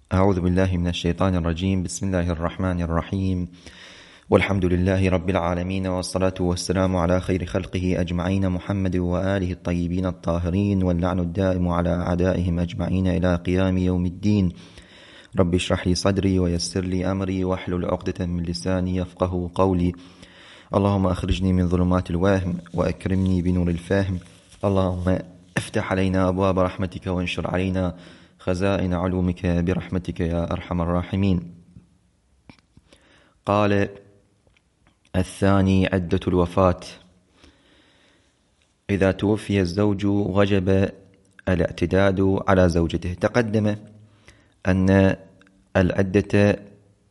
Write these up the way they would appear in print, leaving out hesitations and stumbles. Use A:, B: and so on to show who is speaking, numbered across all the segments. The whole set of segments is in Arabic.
A: أعوذ بالله من الشيطان الرجيم. بسم الله الرحمن الرحيم، والحمد لله رب العالمين، والصلاة والسلام على خير خلقه أجمعين، محمد وآله الطيبين الطاهرين، واللعن الدائم على أعدائهم أجمعين إلى قيام يوم الدين. رب اشرح لي صدري ويسر لي أمري واحلل عقدة من لساني يفقه قولي. اللهم أخرجني من ظلمات الوهم وأكرمني بنور الفهم. اللهم افتح علينا أبواب رحمتك وانشر علينا خزائن علومك برحمتك يا أرحم الراحمين. قال الثاني: عدة الوفاة. إذا توفي الزوج وجب الاعتداد على زوجته. تقدم أن العدة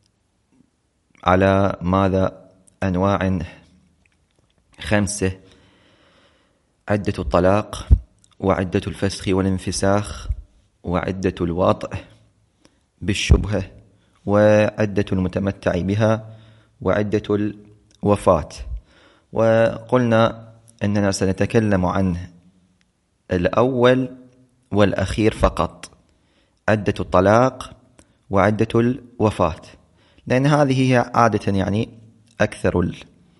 A: على ماذا؟ أنواع 5: عدة الطلاق، وعدة الفسخ والانفساخ، وعدة الوطء بالشبهة، وعدة المتمتع بها، وعدة الوفاة. وقلنا أننا سنتكلم عن الأول والأخير فقط، عدة الطلاق وعدة الوفاة، لأن هذه هي عادة أكثر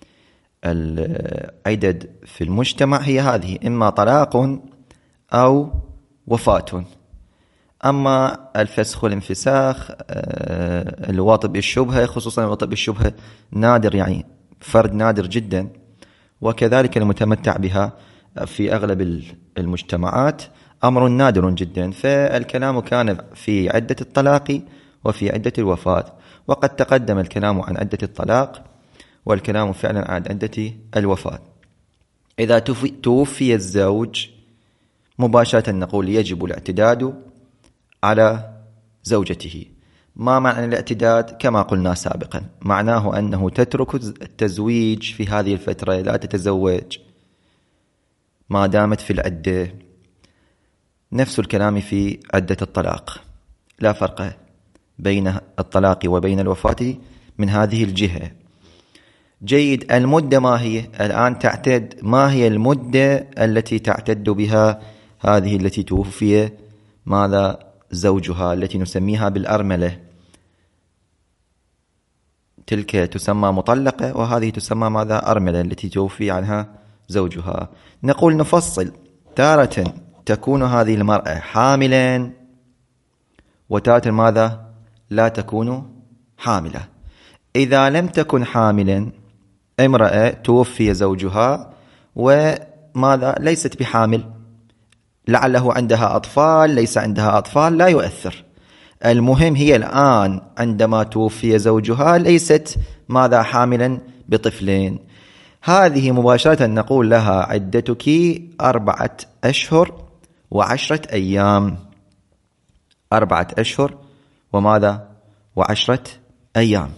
A: العدد في المجتمع هي هذه، إما طلاق أو وفاة. أما الفسخ والانفساخ، الوطء بالشبهة، خصوصا الوطء بالشبهة نادر، فرد نادر جدا، وكذلك المتمتع بها في أغلب المجتمعات أمر نادر جدا. فالكلام كان في عدة الطلاق وفي عدة الوفاة، وقد تقدم الكلام عن عدة الطلاق والكلام فعلا عن عدة الوفاة. إذا توفي الزوج مباشرة نقول يجب الاعتداد على زوجته. ما معنى الاعتداد؟ كما قلنا سابقا، معناه أنه تترك التزويج في هذه الفترة، لا تتزوج ما دامت في العدة. نفس الكلام في عدة الطلاق، لا فرق بين الطلاق وبين الوفاة من هذه الجهة. جيد. المدة ما هي الآن تعتد؟ ما هي المدة التي تعتد بها هذه التي توفي ماذا زوجها، التي نسميها بالأرملة؟ تلك تسمى مطلقة، وهذه تسمى ماذا؟ أرملة، التي توفي عنها زوجها. نقول نفصل، تارة تكون هذه المرأة حاملا، وتارة ماذا؟ لا تكون حاملة. إذا لم تكن حاملا، امرأة توفي زوجها وماذا؟ ليست بحامل، لعله عندها أطفال، ليس عندها أطفال، لا يؤثر. المهم هي الآن عندما توفي زوجها ليست ماذا؟ حاملا بطفلين. هذه مباشرة نقول لها عدتك 4 أشهر و10 أيام. 4 أشهر وماذا؟ و10 أيام.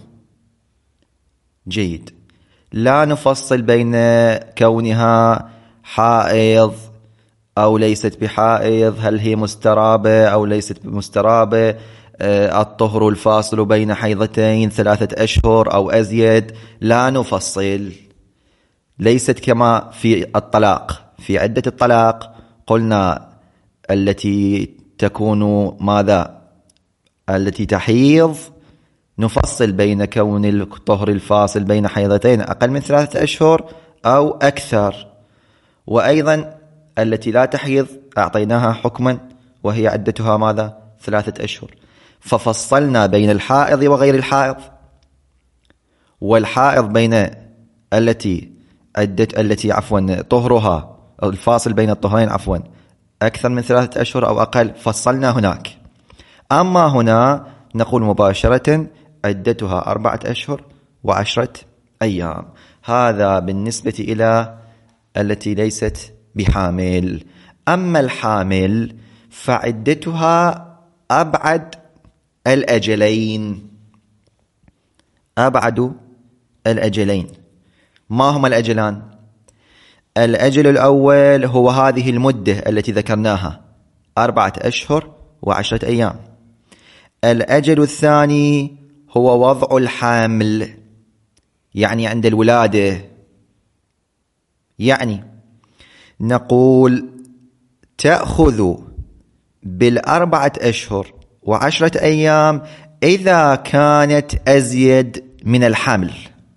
A: جيد. لا نفصل بين كونها حائض أو ليست بحائض، هل هي مسترابة أو ليست مسترابة، الطهر الفاصل بين حيضتين 3 أشهر أو أزيد، لا نفصل. ليست كما في الطلاق. في عدة الطلاق قلنا التي تكون ماذا؟ التي تحيض نفصل بين كون الطهر الفاصل بين حيضتين أقل من 3 أشهر أو أكثر، وأيضا التي لا تحيض أعطيناها حكما وهي عدتها ماذا؟ 3 أشهر. ففصلنا بين الحائض وغير الحائض، والحائض بين التي طهرها أو الفاصل بين الطهرين أكثر من 3 أشهر أو أقل، فصلنا هناك. أما هنا نقول مباشرة عدتها 4 أشهر و10 أيام. هذا بالنسبة إلى التي ليست بحامل. أما الحامل فعدتها أبعد الأجلين. أبعد الأجلين. ما هما الأجلان؟ الأجل الأول هو هذه المدة التي ذكرناها، 4 أشهر و10 أيام. الأجل الثاني هو وضع الحامل، عند الولادة. نقول تأخذ 4 أشهر و10 أيام إذا كانت أزيد من الحمل،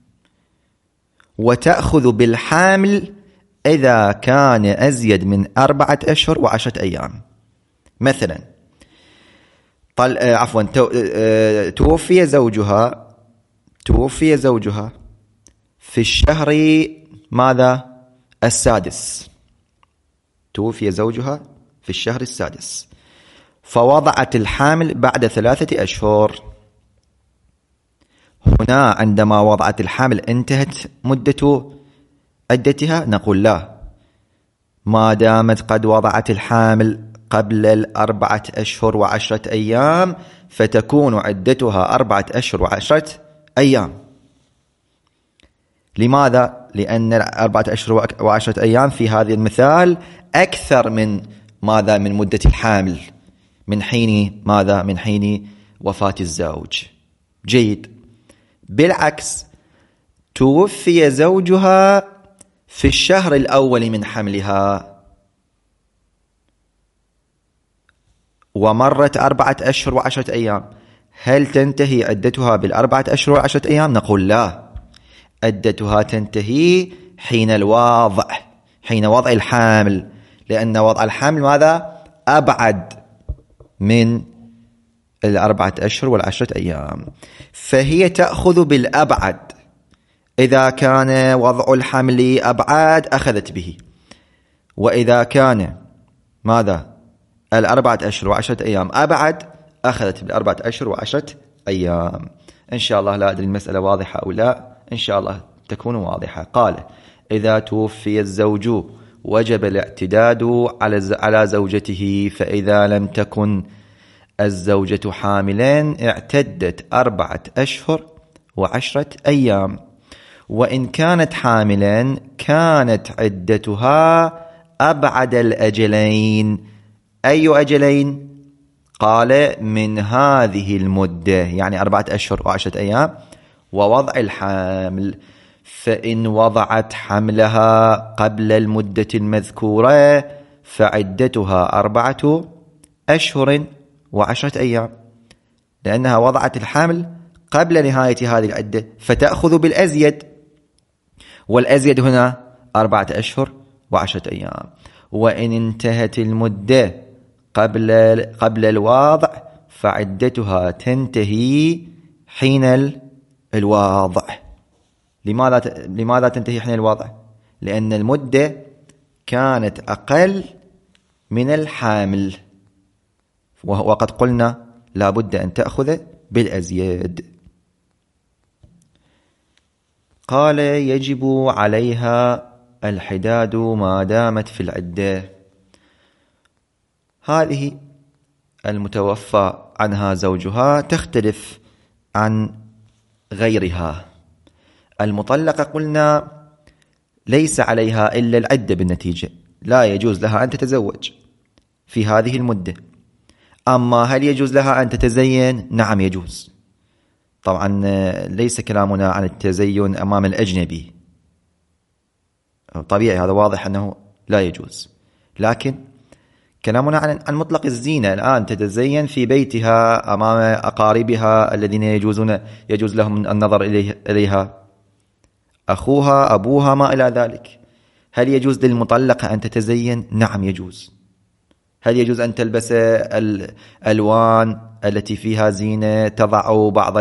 A: وتأخذ بالحامل إذا كان أزيد من 4 أشهر و10 أيام. مثلا توفي زوجها في الشهر ماذا؟ السادس. توفي زوجها في الشهر السادس، فوضعت الحامل بعد 3 أشهر. هنا عندما وضعت الحامل انتهت مدة عدتها؟ نقول لا، ما دامت قد وضعت الحامل قبل 4 أشهر و10 أيام فتكون عدتها 4 أشهر و10 أيام. لماذا؟ لأن 4 أشهر و10 أيام في هذا المثال أكثر من ماذا؟ من مدة الحامل، من حين ماذا؟ من حين وفاة الزوج. جيد. بالعكس، توفي زوجها في الشهر الأول من حملها ومرت 4 أشهر و10 أيام، هل تنتهي عدتها بال4 أشهر و10 أيام؟ نقول لا، عدتها تنتهي حين وضع الحامل، لأن وضع الحامل ماذا؟ أبعد من 4 أشهر و10 أيام، فهي تأخذ بالأبعد. إذا كان وضع الحمل أبعد أخذت به، وإذا كان ماذا؟ 4 أشهر و10 أيام أبعد أخذت بال4 أشهر و10 أيام. إن شاء الله، لا أدري المسألة واضحة أو لا، إن شاء الله تكون واضحة. قال: إذا توفي الزوج وجب الاعتداد على زوجته، فإذا لم تكن الزوجة حاملا اعتدت 4 أشهر و10 أيام، وإن كانت حاملا كانت عدتها أبعد الأجلين. أي أجلين؟ قال: من هذه المدة، يعني 4 أشهر و10 أيام، ووضع الحامل. فإن وضعت حملها قبل المدة المذكورة فعدتها 4 أشهر و10 أيام، لأنها وضعت الحمل قبل نهاية هذه العدة، فتأخذ بالأزيد، والأزيد هنا 4 أشهر و10 أيام. وإن انتهت المدة قبل الوضع فعدتها تنتهي حين الوضع. لماذا تنتهي حين الوضع؟ لأن المدة كانت أقل من الحامل، وقد قلنا لا بد أن تأخذ بالأزيد. قال: يجب عليها الحداد ما دامت في العدة. هذه المتوفى عنها زوجها تختلف عن غيرها. المطلقة قلنا ليس عليها إلا العدة بالنتيجة، لا يجوز لها أن تتزوج في هذه المدة. أما هل يجوز لها أن تتزين؟ نعم يجوز. طبعا ليس كلامنا عن التزين أمام الأجنبي، طبيعي، هذا واضح أنه لا يجوز، لكن كلامنا عن مطلق الزينة. الآن تتزين في بيتها أمام أقاربها الذين يجوز لهم النظر إليها، أخوها، أبوها، ما إلى ذلك. هل يجوز للمطلقة أن تتزين؟ نعم يجوز. هل يجوز أن تلبس الألوان التي فيها زينة، تضع بعض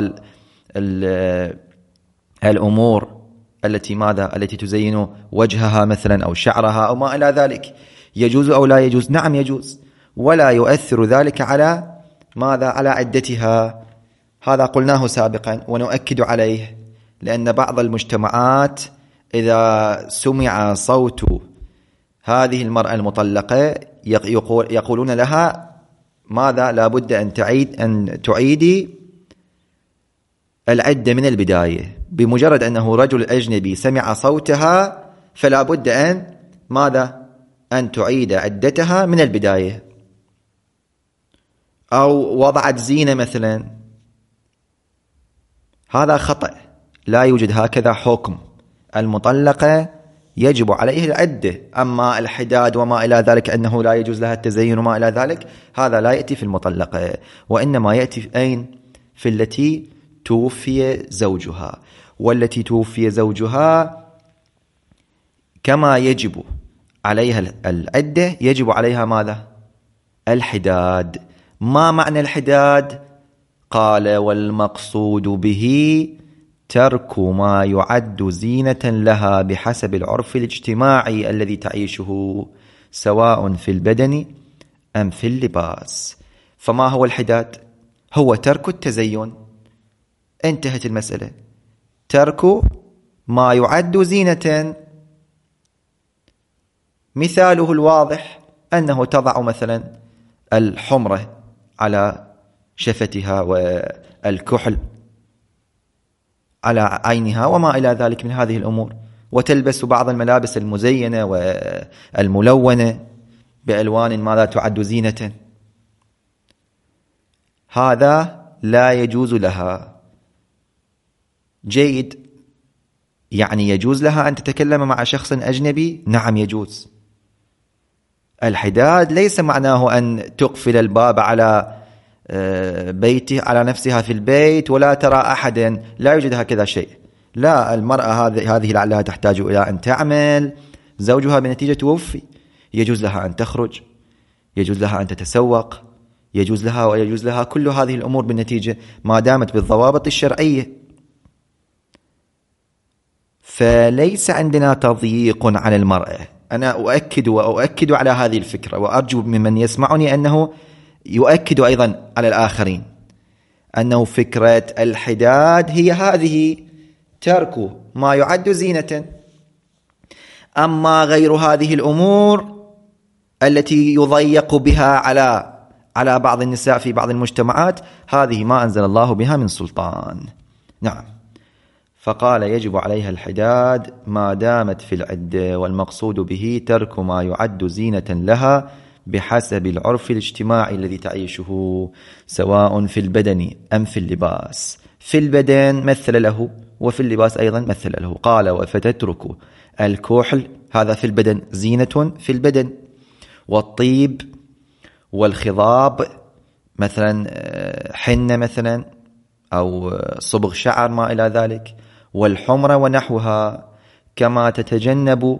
A: الأمور التي تزين وجهها مثلا أو شعرها أو ما إلى ذلك؟ يجوز أو لا يجوز؟ نعم يجوز، ولا يؤثر ذلك على ماذا؟ على عدتها. هذا قلناه سابقا ونؤكد عليه، لأن بعض المجتمعات إذا سمع صوت هذه المرأة المطلقة يقولون لها ماذا؟ لا بد أن تعيدي العدة من البداية. بمجرد أنه رجل أجنبي سمع صوتها فلا بد أن ماذا؟ أن تعيد عدتها من البداية. أو وضعت زينة مثلا، هذا خطأ، لا يوجد هكذا حكم. المطلقة يجب عليه العدة. أما الحداد وما إلى ذلك أنه لا يجوز لها التزين وما إلى ذلك، هذا لا يأتي في المطلقة، وإنما يأتي في أين؟ في التي توفي زوجها. والتي توفي زوجها كما يجب عليها العدة يجب عليها ماذا؟ الحداد. ما معنى الحداد؟ قال: والمقصود به ترك ما يعد زينة لها بحسب العرف الاجتماعي الذي تعيشه، سواء في البدن أم في اللباس. فما هو الحداد؟ هو ترك التزين. انتهت المسألة. ترك ما يعد زينة. مثاله الواضح أنه تضع مثلا الحمرة على شفتها والكحل على عينها وما إلى ذلك من هذه الأمور، وتلبس بعض الملابس المزينة والملونة بألوان ماذا تعد زينة. هذا لا يجوز لها. جيد، يعني يجوز لها أن تتكلم مع شخص أجنبي؟ نعم يجوز. الحداد ليس معناه أن تقفل الباب على بيته على نفسها في البيت ولا ترى أحدا، لا يوجد هكذا شيء. لا، المرأة هذه لعلها تحتاج إلى أن تعمل، زوجها بنتيجة توفي، يجوز لها أن تخرج، يجوز لها أن تتسوق، يجوز لها ويجوز لها كل هذه الأمور بالنتيجة ما دامت بالضوابط الشرعية. فليس عندنا تضييق على المرأة. أنا أؤكد على هذه الفكرة، وأرجو ممن يسمعني أنه يؤكد أيضا على الآخرين أنه فكرة الحداد هي هذه: ترك ما يعد زينة. أما غير هذه الأمور التي يضيق بها على بعض النساء في بعض المجتمعات، هذه ما أنزل الله بها من سلطان. نعم. فقال: يجب عليها الحداد ما دامت في العدة، والمقصود به ترك ما يعد زينة لها بحسب العرف الاجتماعي الذي تعيشه، سواء في البدن أم في اللباس. في البدن مثل له، وفي اللباس أيضا مثل له. قال: فتترك الكحل، هذا في البدن، زينة في البدن، والطيب والخضاب مثلا حنة مثلا أو صبغ شعر ما إلى ذلك، والحمرة ونحوها، كما تتجنب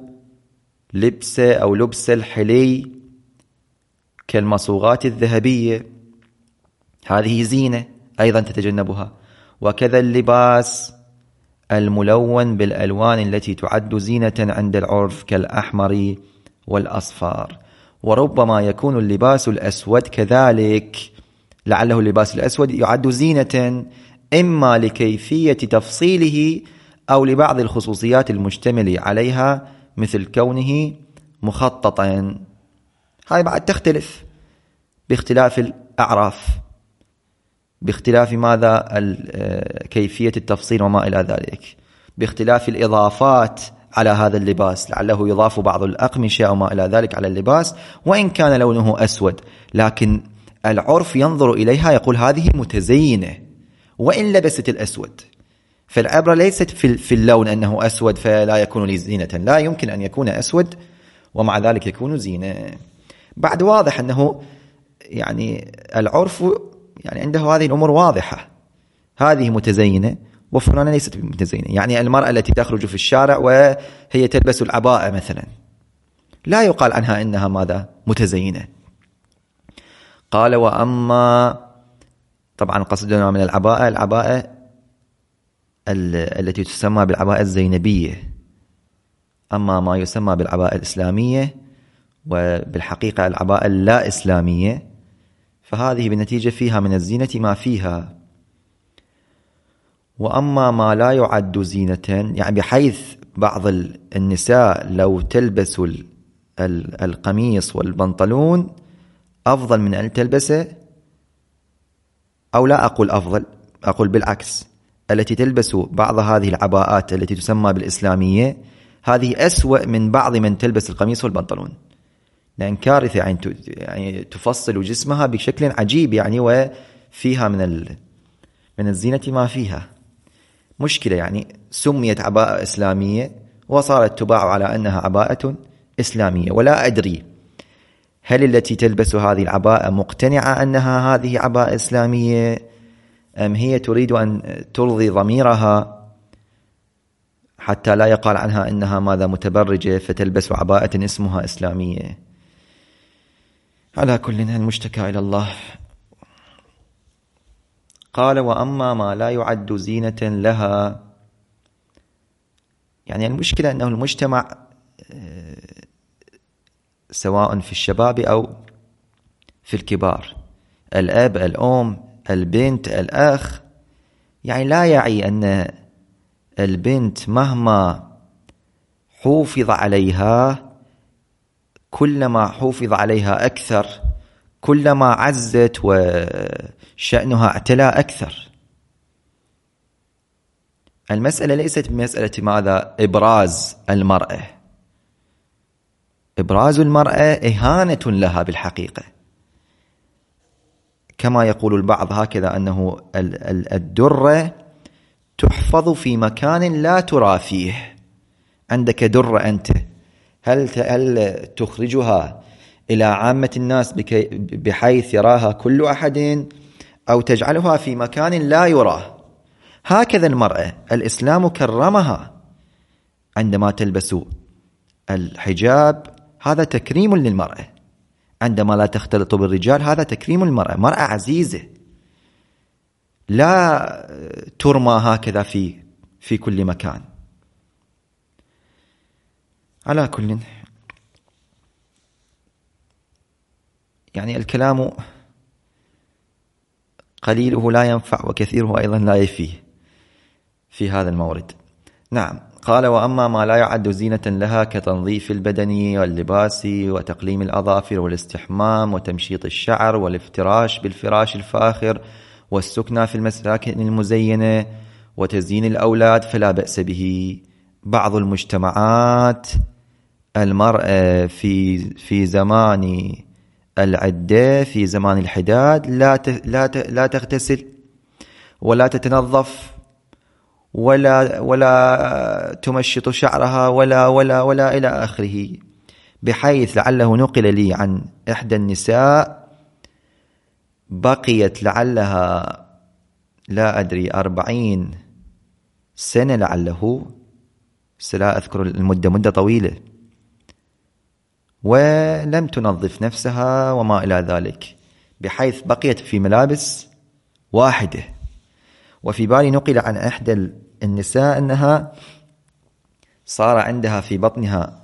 A: لبس الحلي كالمصوغات الذهبية، هذه زينة أيضا تتجنبها. وكذا اللباس الملون بالألوان التي تعد زينة عند العرف كالأحمر والأصفر. وربما يكون اللباس الأسود كذلك، لعله اللباس الأسود يعد زينة إما لكيفية تفصيله أو لبعض الخصوصيات المشتمل عليها، مثل كونه مخططا. هاي بعد تختلف باختلاف الأعراف، باختلاف ماذا كيفية التفصيل وما إلى ذلك، باختلاف الإضافات على هذا اللباس، لعله يضاف بعض الأقمشة أو ما إلى ذلك على اللباس وإن كان لونه أسود، لكن العرف ينظر إليها يقول هذه متزينة وإن لبست الأسود. فالعبرة ليست في اللون أنه أسود فلا يكون لي زينة، لا، يمكن أن يكون أسود ومع ذلك يكون زينة. بعد واضح أنه يعني العرف يعني عنده هذه الأمور واضحة، هذه متزينة وفلانة ليست متزينة. يعني المرأة التي تخرج في الشارع وهي تلبس العباءة مثلا لا يقال عنها إنها ماذا؟ متزينة. قال: وأما، طبعا قصدنا من العباءة التي تسمى بالعباءة الزينبية. أما ما يسمى بالعباءة الإسلامية وبالحقيقة العباءة اللا إسلامية، فهذه بالنتيجة فيها من الزينة ما فيها. وأما ما لا يعد زينة، يعني بحيث بعض النساء لو تلبس القميص والبنطلون أفضل من أن تلبسه، أو لا أقول أفضل، أقول بالعكس، التي تلبس بعض هذه العباءات التي تسمى بالإسلامية هذه أسوأ من بعض من تلبس القميص والبنطلون، لأن كارثة يعني تفصل جسمها بشكل عجيب يعني، وفيها من الزينة ما فيها. مشكلة يعني، سميت عباءة إسلامية وصارت تباع على أنها عباءة إسلامية، ولا أدري هل التي تلبس هذه العباءة مقتنعة أنها هذه عباءة إسلامية، أم هي تريد أن ترضي ضميرها حتى لا يقال عنها أنها ماذا متبرجة فتلبس عباءة اسمها إسلامية. على كل المشتكى إلى الله. قال وأما ما لا يعد زينة لها، يعني المشكلة أنه المجتمع سواء في الشباب أو في الكبار، الأب، الأم، البنت، الأخ، يعني لا يعي أن البنت مهما حوفظ عليها، كلما حوفظ عليها أكثر كلما عزت وشأنها اعتلى أكثر. المسألة ليست بمسألة ماذا إبراز المرأة، إبراز المرأة إهانة لها بالحقيقة، كما يقول البعض هكذا أنه الدرة تحفظ في مكان لا ترى فيه. عندك درة أنت، هل تخرجها إلى عامة الناس بحيث يراها كل أحد، أو تجعلها في مكان لا يراه؟ هكذا المرأة الإسلام كرمها عندما تلبس الحجاب، هذا تكريم للمرأة. عندما لا تختلط بالرجال هذا تكريم للمرأة، مرأة عزيزة لا ترمى هكذا في كل مكان. على كل، يعني الكلام قليله لا ينفع وكثيره أيضا لا يفيه في هذا المورد. نعم. قال وأما ما لا يعد زينة لها كتنظيف البدن واللباس وتقليم الأظافر والاستحمام وتمشيط الشعر والافتراش بالفراش الفاخر والسكنى في المساكن المزينة وتزيين الأولاد فلا بأس به. بعض المجتمعات المرأة في زمان العدة، في زمان الحداد، لا تغتسل ولا تتنظف ولا تمشط شعرها ولا إلى آخره، بحيث لعله نقل لي عن إحدى النساء بقيت لعلها لا أدري 40 سنة لعله، لا أذكر المدة، مدة طويلة، ولم تنظف نفسها وما إلى ذلك، بحيث بقيت في ملابس واحدة. وفي بالي نقل عن إحدى النساء أنها صار عندها في بطنها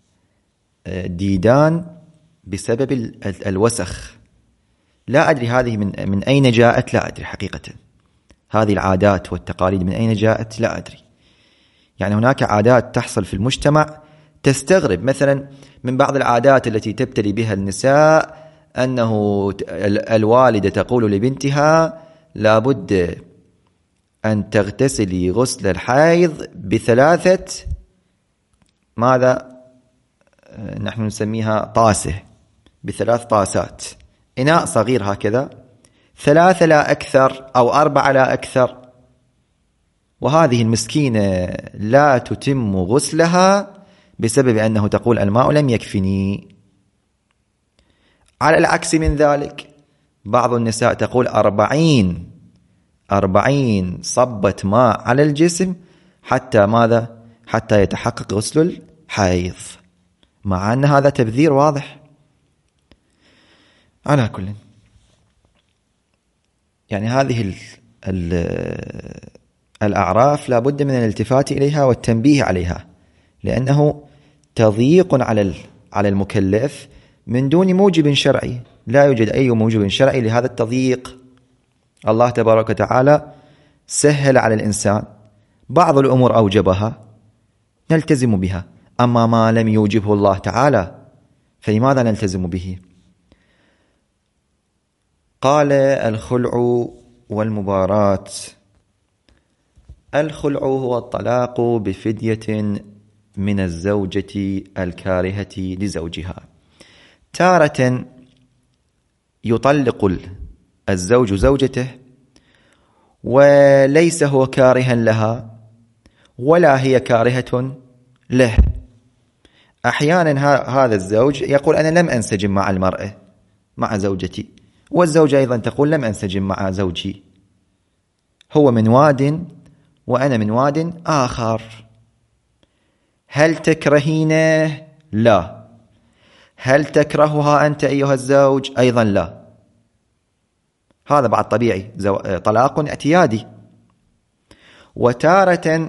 A: ديدان بسبب الوسخ. لا أدري هذه من أين جاءت، لا أدري حقيقة. هذه العادات والتقاليد من أين جاءت لا أدري. يعني هناك عادات تحصل في المجتمع تستغرب، مثلا من بعض العادات التي تبتلي بها النساء أنه الوالدة تقول لبنتها لابد أن تغتسلي غسل الحيض ب3 ماذا نحن نسميها طاسة، ب3 طاسات، إناء صغير هكذا، 3 لا أكثر أو 4 لا أكثر. وهذه المسكينة لا تتم غسلها بسبب أنه تقول الماء لم يكفني. على العكس من ذلك، بعض النساء تقول 40 صبة ماء على الجسم حتى ماذا؟ حتى يتحقق غسل الحيض، مع أن هذا تبذير واضح. على كل، يعني هذه الأعراف لا بد من الالتفات إليها والتنبيه عليها، لأنه تضييق على المكلف من دون موجب شرعي. لا يوجد أي موجب شرعي لهذا التضييق. الله تبارك وتعالى سهل على الإنسان بعض الأمور، أوجبها نلتزم بها، أما ما لم يوجبه الله تعالى فلماذا نلتزم به؟ قال الخلع والمباراة. الخلع هو الطلاق بفدية من الزوجة الكارهة لزوجها. تارة يطلق الزوج زوجته وليس هو كارها لها ولا هي كارهة له. أحيانا هذا الزوج يقول أنا لم أنسجم مع المرأة، مع زوجتي، والزوجة أيضا تقول لم أنسجم مع زوجي، هو من واد وأنا من واد آخر. هل تكرهينه؟ لا. هل تكرهها أنت أيها الزوج؟ أيضا لا. هذا بعد طبيعي، طلاق اعتيادي. وتارة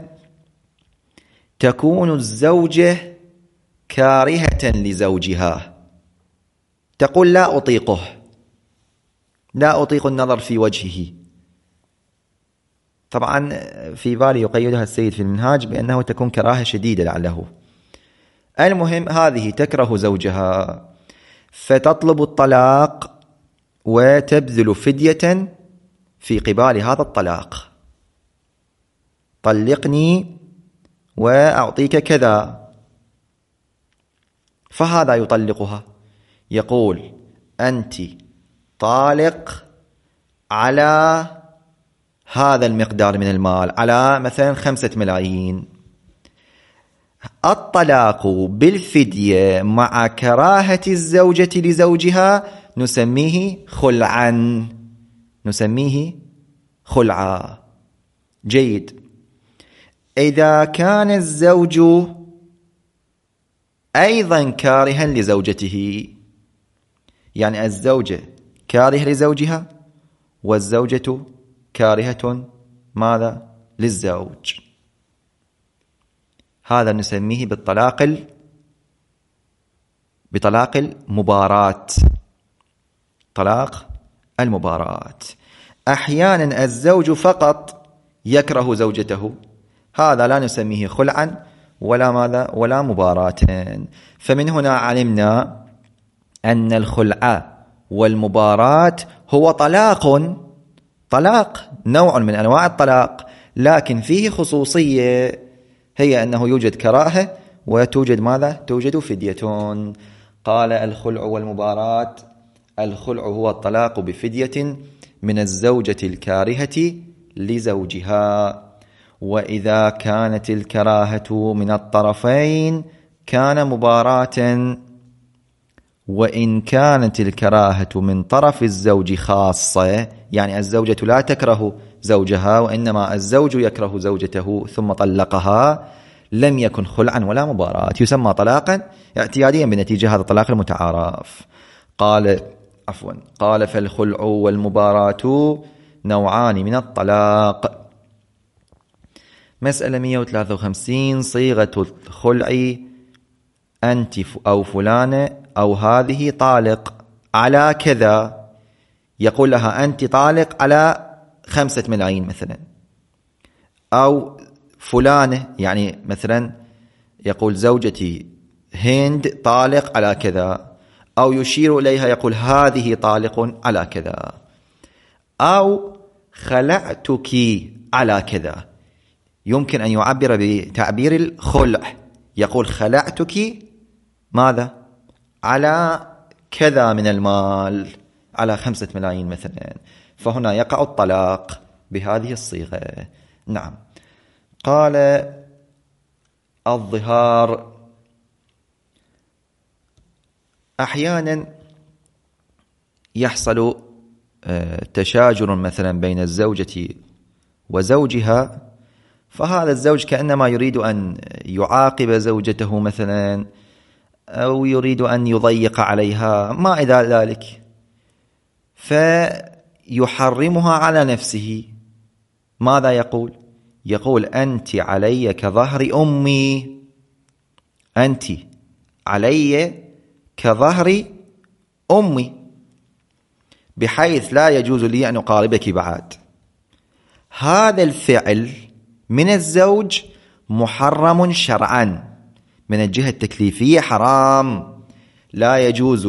A: تكون الزوجة كارهة لزوجها، تقول لا أطيقه، لا أطيق النظر في وجهه. طبعا في بالي يقيدها السيد في المنهاج بأنه تكون كراهة شديدة لعله. المهم هذه تكره زوجها فتطلب الطلاق وتبذل فدية في قبال هذا الطلاق، طلقني وأعطيك كذا. فهذا يطلقها، يقول أنت طالق على هذا المقدار من المال، على مثلا 5 ملايين. الطلاق بالفدية مع كراهة الزوجة لزوجها نسميه خلعا، نسميه خلعا. جيد. إذا كان الزوج أيضا كارها لزوجته، يعني الزوجة كاره لزوجها والزوجة كارهة ماذا؟ للزوج، هذا نسميه بطلاق المباراة، طلاق المباراة. أحيانا الزوج فقط يكره زوجته، هذا لا نسميه خلعا ولا ماذا ولا مباراة. فمن هنا علمنا أن الخلع والمباراة هو طلاق نوع من أنواع الطلاق، لكن فيه خصوصية، هي أنه يوجد كراهة وتوجد ماذا؟ توجد فدية. قال الخلع والمباراة: الخلع هو الطلاق بفدية من الزوجة الكارهة لزوجها، وإذا كانت الكراهة من الطرفين كان مباراة، وإن كانت الكراهة من طرف الزوج خاصة، يعني الزوجة لا تكره زوجها وإنما الزوج يكره زوجته ثم طلقها، لم يكن خلعا ولا مباراة، يسمى طلاقا اعتياديا بنتيجة هذا الطلاق المتعارف. قال فالخلع والمباراة نوعان من الطلاق. مسألة 153: صيغة الخلع أنت أو فلانة أو هذه طالق على كذا. يقول لها أنت طالق على 5 ملايين مثلا، أو فلانة، يعني مثلا يقول زوجتي هند طالق على كذا، أو يشير إليها يقول هذه طالق على كذا، أو خلعتك على كذا. يمكن أن يعبر بتعبير الخلع، يقول خلعتك ماذا؟ على كذا من المال، على 5 ملايين مثلا، فهنا يقع الطلاق بهذه الصيغة. نعم. قال الظهار: أحيانا يحصل تشاجر مثلا بين الزوجة وزوجها، فهذا الزوج كأنما يريد أن يعاقب زوجته مثلا، أو يريد أن يضيق عليها ما إلى ذلك، فيحرمها على نفسه. ماذا يقول؟ يقول أنت علي كظهر أمي، أنت علي كظهر أمي، بحيث لا يجوز لي أن أقاربك بعد. هذا الفعل من الزوج محرم شرعا، من الجهة التكليفية حرام، لا يجوز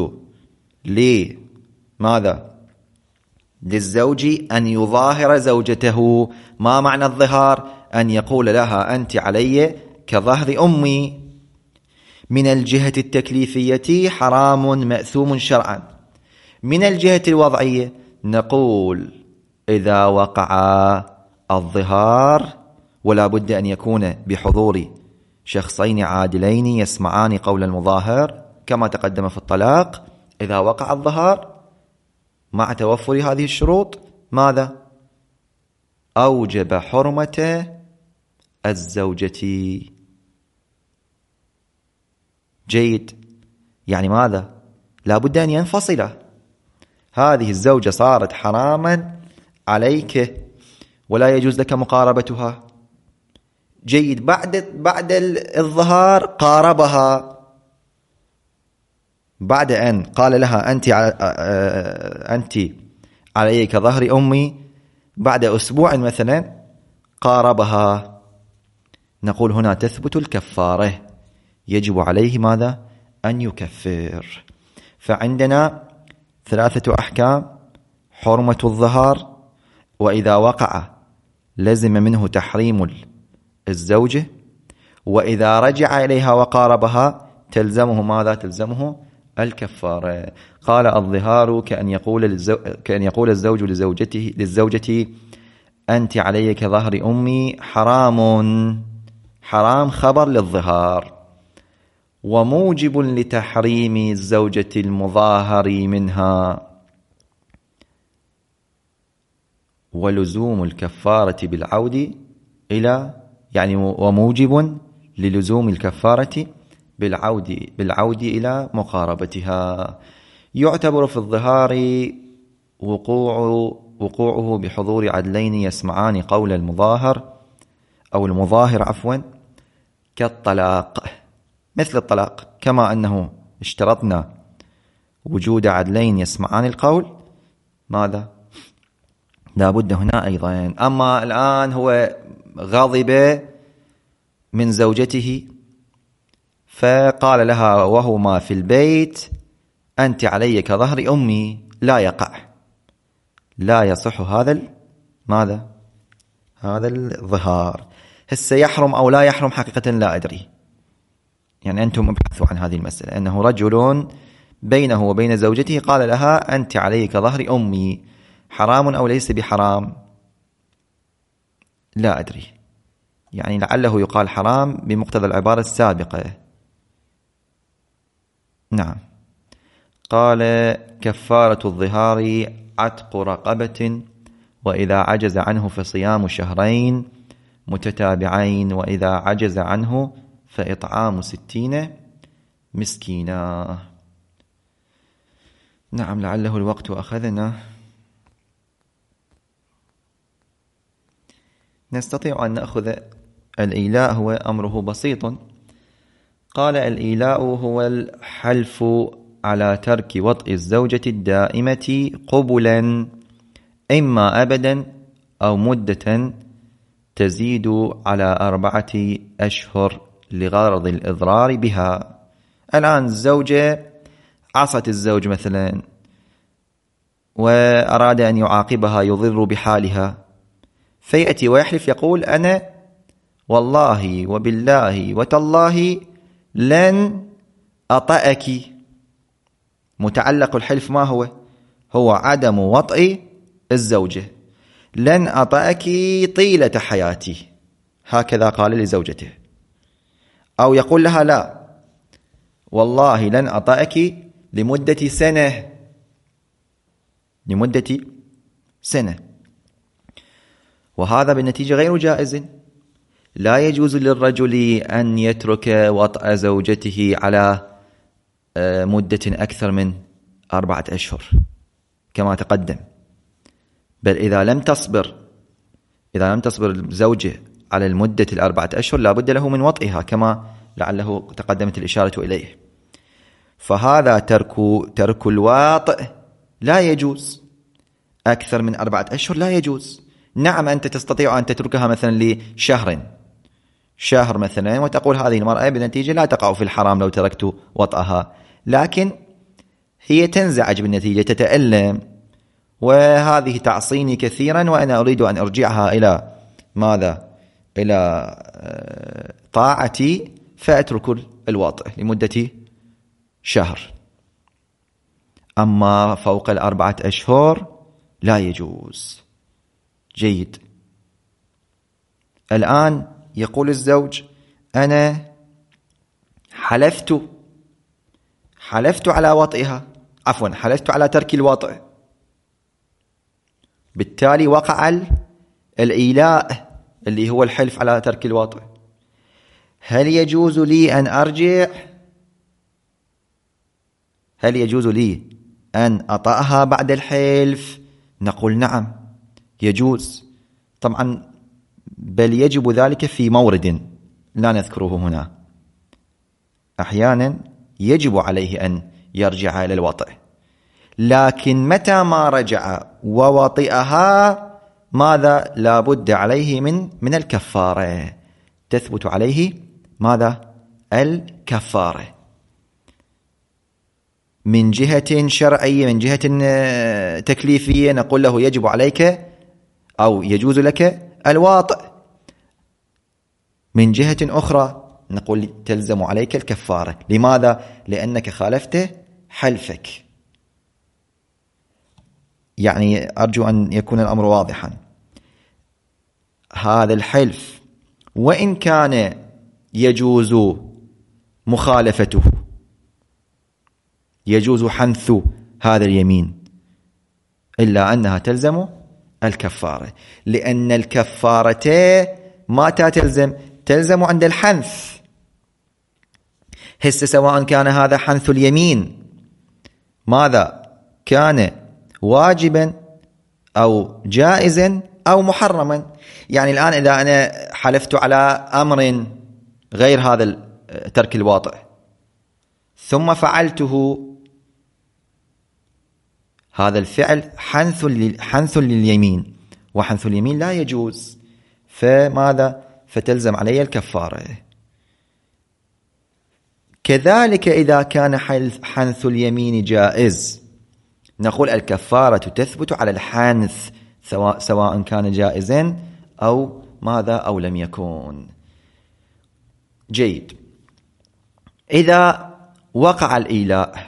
A: لماذا؟ للزوج أن يظاهر زوجته. ما معنى الظهار؟ أن يقول لها أنت علي كظهر أمي. من الجهة التكليفية حرام مأثوم شرعا. من الجهة الوضعية نقول إذا وقع الظهار، ولا بد أن يكون بحضور شخصين عادلين يسمعان قول المظاهر كما تقدم في الطلاق، إذا وقع الظهار مع توفر هذه الشروط ماذا؟ أوجب حرمة الزوجة. جيد. يعني ماذا؟ لا بد أن ينفصل. هذه الزوجة صارت حراما عليك ولا يجوز لك مقاربتها. جيد. بعد الظهار قاربها، بعد أن قال لها أنت علي كظهر أمي، بعد أسبوع مثلا قاربها، نقول هنا تثبت الكفارة، يجب عليه ماذا؟ أن يكفر. فعندنا 3 أحكام: حرمة الظهار، وإذا وقع لزم منه تحريم الزوجة، وإذا رجع إليها وقاربها تلزمه ماذا؟ تلزمه الكفارة. قال الظهار كأن يقول الزوج للزوجة أنت علي كظهر أمي، حرام خبر للظهار، وموجب لتحريم الزوجة المظاهر منها، ولزوم الكفارة بالعود إلى، يعني وموجب للزوم الكفارة بالعود إلى مقاربتها. يعتبر في الظهار وقوعه بحضور عدلين يسمعان قول المظاهر أو المظاهر كالطلاق، مثل الطلاق، كما أنه اشترطنا وجود عدلين يسمعان القول، ماذا؟ لا بد هنا أيضا. أما الآن هو غضب من زوجته فقال لها وهما في البيت أنت علي كظهر أمي، لا يقع، لا يصح ماذا؟ هذا الظهار. هسه يحرم أو لا يحرم حقيقة لا أدري، يعني أنتم ابحثوا عن هذه المسألة، أنه رجل بينه وبين زوجته قال لها أنت علي كظهر أمي، حرام أو ليس بحرام؟ لا أدري، يعني لعله يقال حرام بمقتضى العبارة السابقة. نعم. قال كفارة الظهار عتق رقبة، وإذا عجز عنه فصيام شهرين متتابعين، وإذا عجز عنه فإطعام 60 مسكينا. نعم، لعله الوقت أخذنا. نستطيع أن نأخذ الإيلاء، هو أمره بسيط. قال الإيلاء هو الحلف على ترك وطئ الزوجة الدائمة قبلا، إما أبدا أو مدة تزيد على 4 أشهر لغرض الإضرار بها. الآن الزوجة عصت الزوج مثلا وأراد أن يعاقبها يضر بحالها، فيأتي ويحلف يقول أنا والله وبالله وتالله لن أطأك. متعلق الحلف ما هو عدم وطئ الزوجة، لن أطأك طيلة حياتي، هكذا قال لزوجته. أو يقول لها لا والله لن أطأك لمدة سنة، وهذا بالنتيجة غير جائز. لا يجوز للرجل أن يترك وطأ زوجته على مدة أكثر من 4 أشهر كما تقدم، بل إذا لم تصبر الزوجة على المدة 4 أشهر لا بد له من وطئها كما لعله تقدمت الإشارة إليه. فهذا ترك الواطئ لا يجوز، أكثر من 4 أشهر لا يجوز. نعم، أنت تستطيع أن تتركها مثلا شهر مثلا وتقول هذه المرأة بالنتيجة لا تقع في الحرام لو تركت وطئها، لكن هي تنزعج بالنتيجة، تتألم، وهذه تعصيني كثيرا وأنا أريد أن أرجعها إلى ماذا؟ إلى طاعتي، فأترك الوطئ لمدة شهر. أما فوق 4 أشهر لا يجوز. جيد. الآن يقول الزوج أنا حلفت على وطئها، عفوا حلفت على ترك الوطئ، بالتالي وقع الإيلاء اللي هو الحلف على ترك الوطئ. هل يجوز لي أن أرجع؟ هل يجوز لي أن أطأها بعد الحلف؟ نقول نعم يجوز طبعا، بل يجب ذلك في مورد لا نذكره هنا. أحيانا يجب عليه أن يرجع إلى الوطئ، لكن متى ما رجع ووطئها ماذا؟ لا بد عليه من الكفارة، تثبت عليه ماذا؟ الكفارة من جهة شرعية، من جهة تكليفية نقول له يجب عليك أو يجوز لك الواطئ، من جهة أخرى نقول تلزم عليك الكفارة. لماذا؟ لأنك خالفت حلفك. يعني أرجو أن يكون الأمر واضحا. هذا الحلف وإن كان يجوز مخالفته، يجوز حنث هذا اليمين، إلا أنها تلزم الكفارة، لأن الكفارة متى تلزم عند الحنث. هسه سواء كان هذا حنث اليمين ماذا؟ كان واجبا أو جائزا أو محرما. يعني الآن إذا أنا حلفت على أمر غير هذا ترك الواطئ ثم فعلته، هذا الفعل حنث لليمين، وحنث اليمين لا يجوز، فماذا؟ فتلزم علي الكفارة. كذلك إذا كان حنث اليمين جائز نقول الكفارة تثبت على الحنث سواء كان جائزا أو ماذا أو لم يكن. جيد. إذا وقع الإيلاء،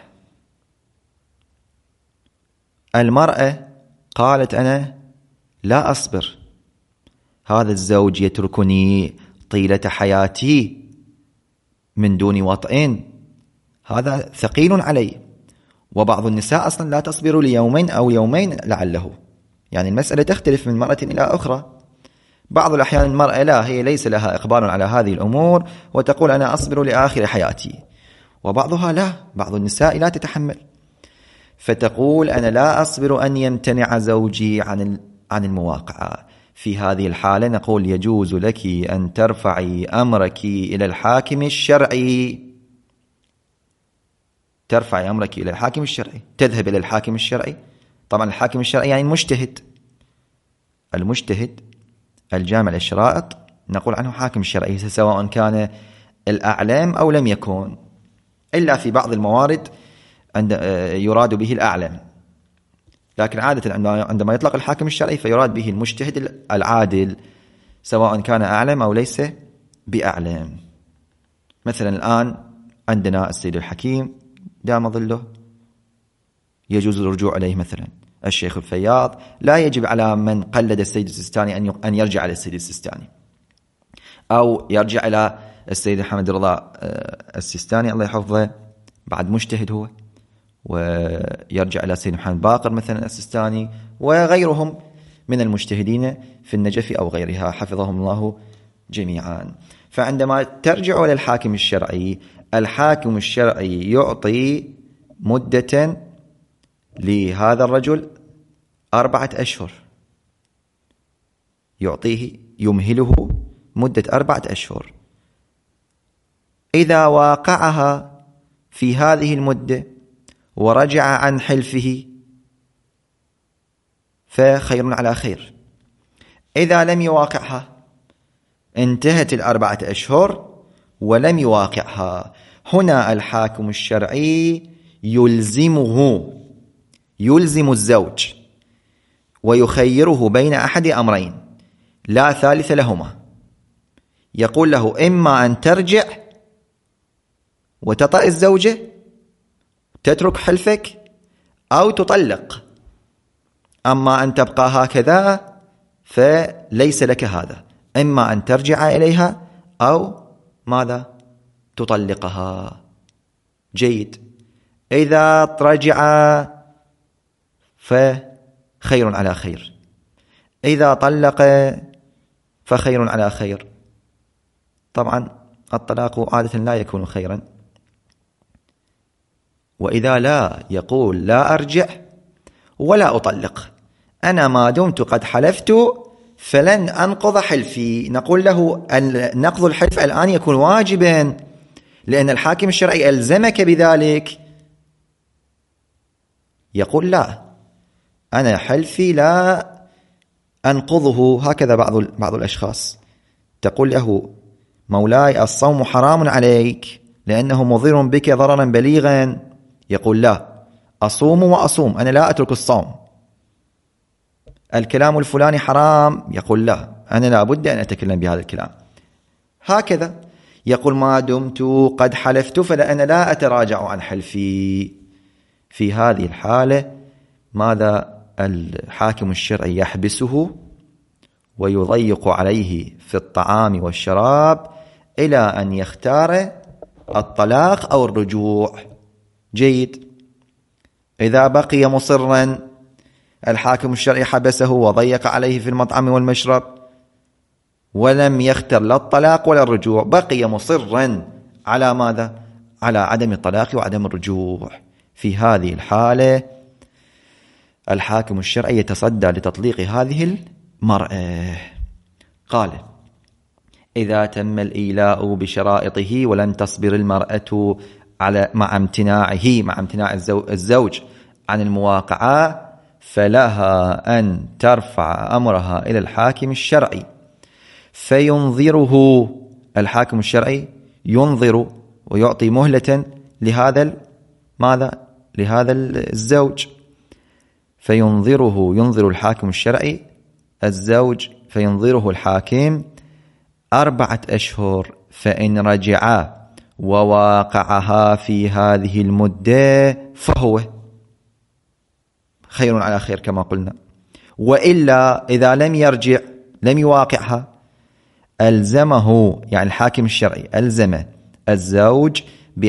A: المرأة قالت أنا لا أصبر، هذا الزوج يتركني طيلة حياتي من دون وطئ، هذا ثقيل علي. وبعض النساء أصلا لا تصبر ليومين أو يومين لعله، يعني المسألة تختلف من مرأة إلى أخرى. بعض الأحيان المرأة لا، هي ليس لها إقبال على هذه الأمور وتقول أنا أصبر لآخر حياتي، وبعضها لا، بعض النساء لا تتحمل فتقول أنا لا أصبر أن يمتنع زوجي عن المواقعة. في هذه الحالة نقول يجوز لك أن ترفعي أمرك إلى الحاكم الشرعي، ترفعي أمرك إلى الحاكم الشرعي، تذهب إلى الحاكم الشرعي. طبعا الحاكم الشرعي يعني المجتهد الجامع للشرائط نقول عنه حاكم الشرعي، سواء كان الأعلم أو لم يكن، إلا في بعض الموارد يراد به الأعلم، لكن عادة عندما يطلق الحاكم الشرعي فيراد به المجتهد العادل سواء كان أعلم أو ليس بأعلم. مثلا الآن عندنا السيد الحكيم دام ظله يجوز الرجوع إليه، مثلا الشيخ الفياض لا يجب على من قلد السيد السيستاني أن يرجع إلى السيد السيستاني، أو يرجع إلى السيد محمد رضا السيستاني الله يحفظه بعد مجتهد هو، ويرجع إلى السيد محمد باقر مثلا السيستاني وغيرهم من المجتهدين في النجف أو غيرها حفظهم الله جميعا. فعندما ترجع إلى الحاكم الشرعي، الحاكم الشرعي يعطي مدة لهذا الرجل 4 أشهر، يمهله مدة 4 أشهر. إذا واقعها في هذه المدة ورجع عن حلفه فخير على خير. إذا لم يواقعها انتهت 4 أشهر ولم يواقعها، هنا الحاكم الشرعي يلزم الزوج ويخيره بين أحد أمرين لا ثالث لهما، يقول له إما أن ترجع وتطأ الزوجة تترك حلفك، أو تطلق، أما أن تبقى هكذا فليس لك هذا، إما أن ترجع إليها أو ماذا تطلقها. جيد. إذا رجع فخير على خير، إذا طلق فخير على خير. طبعا الطلاق عادة لا يكون خيرا. وإذا لا، يقول لا أرجع ولا أطلق، أنا ما دمت قد حلفت فلن أنقض حلفي. نقول له نقض الحلف الآن يكون واجبا، لأن الحاكم الشرعي ألزمك بذلك. يقول لا، أنا حلفي لا أنقضه. هكذا بعض الأشخاص تقول له مولاي الصوم حرام عليك لأنه مضر بك ضررا بليغا. يقول لا، أصوم وأصوم، أنا لا أترك الصوم. الكلام الفلاني حرام، يقول لا، أنا لا بد أن أتكلم بهذا الكلام. هكذا يقول ما دمت قد حلفت فأنا لا أتراجع عن حلفي. في هذه الحالة ماذا؟ الحاكم الشرعي يحبسه ويضيق عليه في الطعام والشراب إلى أن يختار الطلاق أو الرجوع. جيد. إذا بقي مصرا، الحاكم الشرعي حبسه وضيق عليه في المطعم والمشرب ولم يختر لا الطلاق ولا الرجوع، بقي مصرا على ماذا؟ على عدم الطلاق وعدم الرجوع. في هذه الحالة الحاكم الشرعي يتصدى لتطليق هذه المرأة. قال إذا تم الإيلاء بشرائطه ولم تصبر المرأة مع امتناع الزوج عن المواقعة، فلها أن ترفع أمرها إلى الحاكم الشرعي فينظره. الحاكم الشرعي ينظر ويعطي مهلة لهذا الزوج. ينظر الحاكم الشرعي الزوج، فينظره الحاكم 4 أشهر، فإن رجع وواقعها في هذه المدة فهو خير على خير كما قلنا. وإلا إذا لم يرجع، لم يواقعها، ألزمه، يعني الحاكم الشرعي ألزم الزوج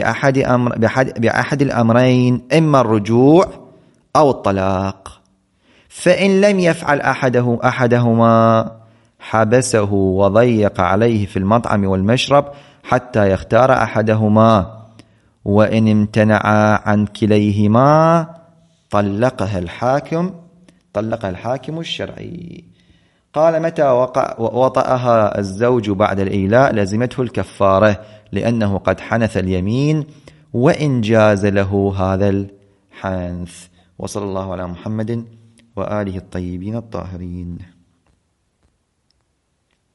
A: بأحد الأمرين، إما الرجوع أو الطلاق. فإن لم يفعل أحدهما حبسه وضيق عليه في المطعم والمشرب حتى يختار أحدهما، وإن امتنع عن كليهما طلقها الحاكم الشرعي. قال متى وطأها الزوج بعد الإيلاء لزمته الكفارة، لأنه قد حنث اليمين وإن جاز له هذا الحنث. وصلى الله على محمد وآله الطيبين الطاهرين.